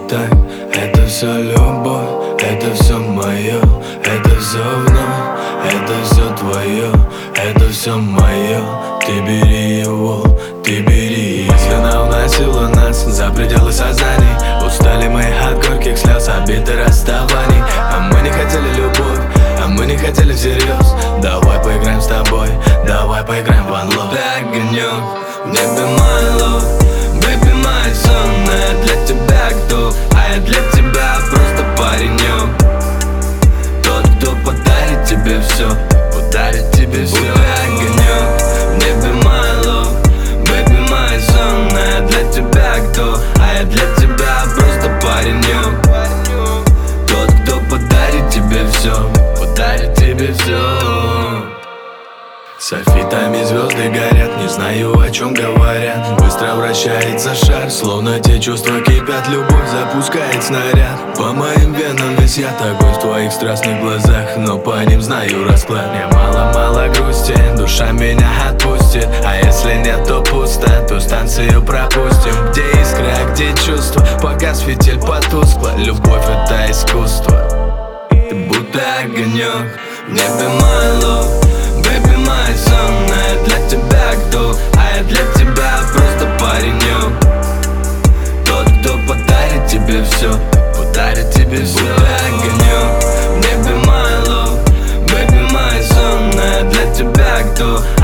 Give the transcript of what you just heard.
так, это все любовь, это все мое, это все вновь, это все твое, это все мое. Ты бери его, ты бери. Мысленно уносила нас за пределы сознаний. Устали мы от горьких слез, обид и расставаний. А мы не хотели любовь, а мы не хотели всерьез. Давай поиграем с тобой, давай поиграем в One Love. Ты огонек в небе, my love, baby, my son. Я для тебя готов, а я для тебя просто паренек. Тот, кто подарит тебе все, подарит тебе все. Ты огонек в небе, my love, baby, my son. Я для тебя готов, а я для тебя просто паренек. Тот, кто подарит тебе все, подарит тебе все. Софитами звезды горят, не знаю, о чем говорят. Быстро вращается шар, словно те чувства кипят. Любовь запускает снаряд. По моим венам висят огонь в твоих страстных глазах, но по ним знаю расклад. Мне мало-мало грусти, душа меня отпустит. А если нет, то пусто, ту станцию пропустим. Где искра, где чувства, погас фитиль потускло. Любовь — это искусство. Ты будто огонек в небе, my love, baby, my son. Я для тебя готов, а я для тебя просто паренек. Тот, кто подарит тебе все, подарит тебе все. Будто огонек в небе, my love, baby, my son. Я для тебя готов,